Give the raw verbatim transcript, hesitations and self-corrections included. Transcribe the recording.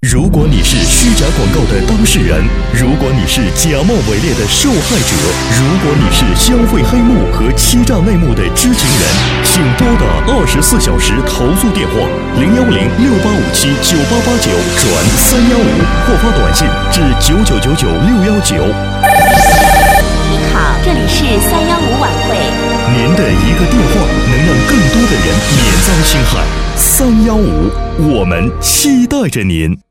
如果你是虚假广告的当事人，如果你是假冒伪劣的受害者，如果你是消费黑幕和欺诈内幕的知情人，请拨打二十四小时投诉电话零幺零六八五七九八八九转三幺五，或发短信至九九九九六幺九。 您好，这里是三幺五晚会。 您的一个电话能让更多的人免遭侵害。三幺五，我们期待着您。